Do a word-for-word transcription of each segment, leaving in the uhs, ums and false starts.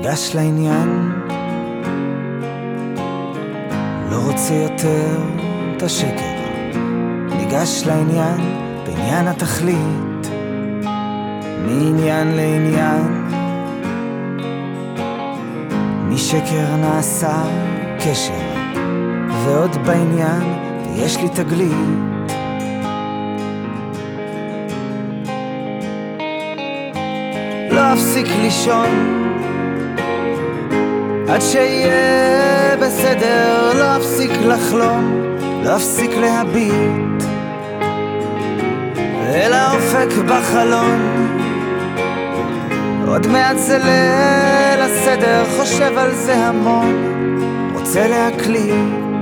ניגש לעניין, לא רוצה יותר את השקר. ניגש לעניין, בעניין התכלית, מעניין לעניין. משקר נעשה קשר, ועוד בעניין ויש לי תגלית. לא אפסיק לישון עד שיהיה בסדר, לא אפסיק לחלום, לא אפסיק להביט אל האופק בחלון. עוד מעט זה ליל הסדר, חושב על זה המון, רוצה להקליט.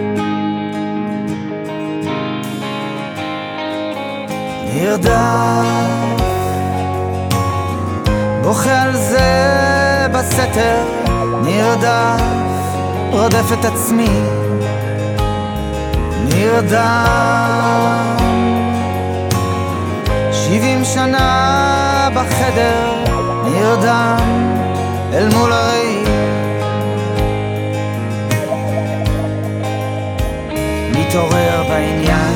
נרדף, בוכה על זה בסתר, נרדף, רודף את עצמי, נרדם. שבעים שנה בחדר, נרדם אל מול הראי. מתעורר בעניין,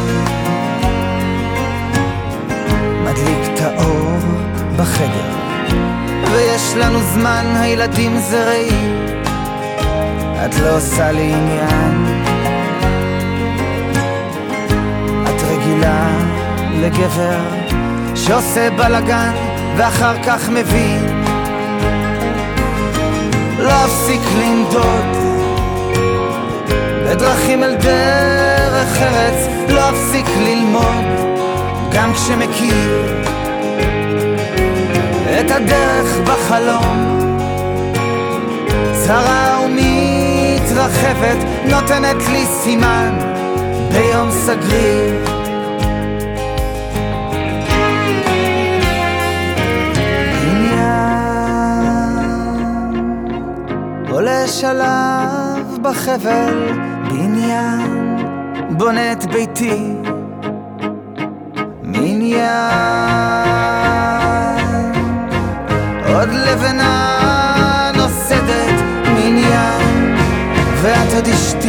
מדליק את האור בחדר, ויש לנו זמן, הילדים זה ראי. את לא עושה לי עניין, את רגילה לגבר שעושה בלגן ואחר כך מבין. לא אפסיק לנדוד בדרכים אל דרך ארץ, לא אפסיק ללמוד גם כשמכיר את הדרך בחלום. צרה ומתרחבת, נותנת לי סימן ביום סגריר. עולה שלב בחבל, בניין בונה את ביתי, מניין עוד לבנה נוסדת, מניין ואת עוד אשתי.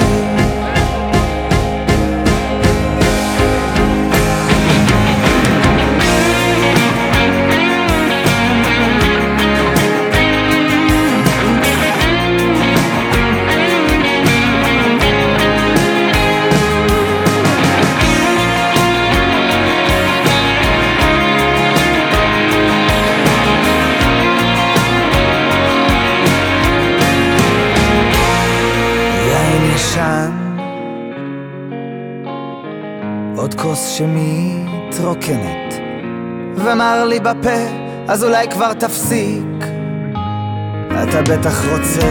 עוד כוס שמתרוקנת ומר לי בפה, אז אולי כבר תפסיק. אתה בטח רוצה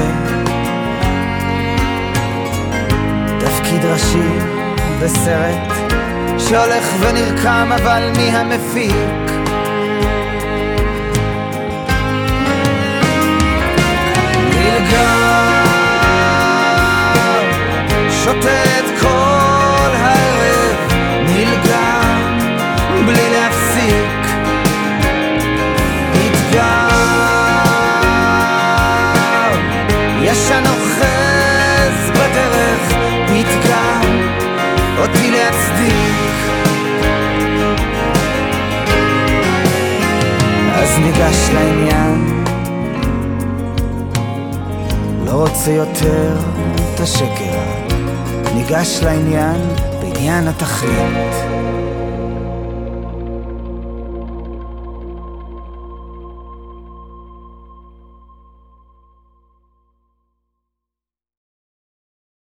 תפקיד ראשי בסרט שהולך ונרקם, אבל מי המפיק? נלגר, שותה את כל הערב, נלגר בלי להפסיק, נתגר, ישן אוחז בדרך, נתגר, אותי להצדיק. אז ניגש לעניין, לא רוצה יותר את השקר. ניגש לעניין, בעניין התכלית.